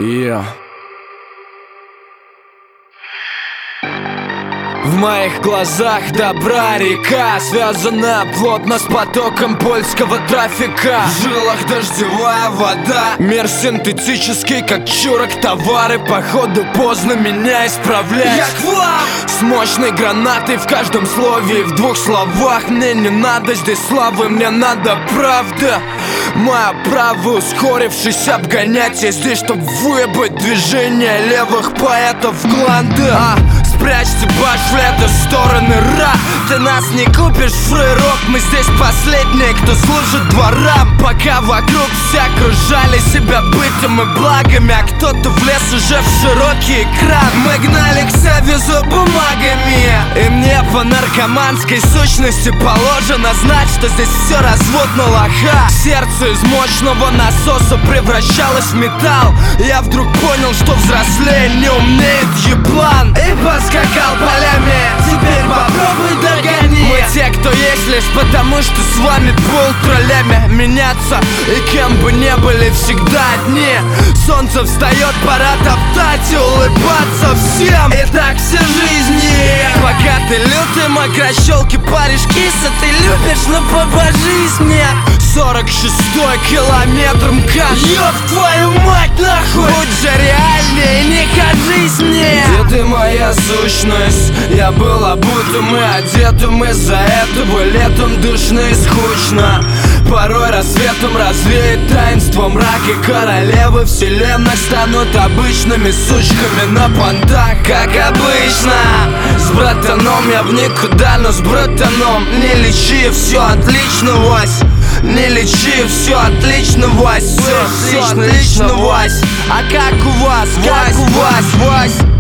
Yeah. В моих глазах добра река связана плотно с потоком польского трафика. В жилах дождевая вода, мир синтетический, как чурок товары. Походу поздно меня исправлять. Я к вам! С мощной гранатой в каждом слове и в двух словах. Мне не надо здесь славы, мне надо правда. Мое право, ускорившись, обгонять. Я здесь, чтоб выебать движение левых поэтов гланда. Спрячьте башляты в стороны ра. Ты нас не купишь, фрейрок. Мы здесь последние, кто служит дворам. Пока вокруг все окружали себя бытом и благами, а кто-то влез уже в широкий экран. Мы гнали к Севизу бумагами, и мне по наркоманской сущности положено знать, что здесь все развод на лоха. Сердце из мощного насоса превращалось в металл. Я вдруг понял, что взрослее не умеет еблан. И поскакал полями, теперь попробуй догони. Мы те, кто есть лишь потому, что с вами полтроллями меняться. И кем бы не были, всегда одни. Солнце встает, пора топтать и улыбаться всем. И так все жизни. Пока ты лютый мокрощелки паришь киса, ты любишь, но побожись мне. 46-й километр МКАД. Ёб твою мать нахуй! Будь же реальней, не кажись мне. Где ты, моя сущность? Я был обутым и одетым. Из-за этого летом душно и скучно. Порой рассветом развеет таинство мрак. И королевы вселенных станут обычными сучками на понтах. Как обычно, с братаном я в никуда, но с братаном не лечи, все отлично, Вась. Не лечи, все отлично, Вась. Все отлично, Вась. А как у вас, Вась, Вась, Вась?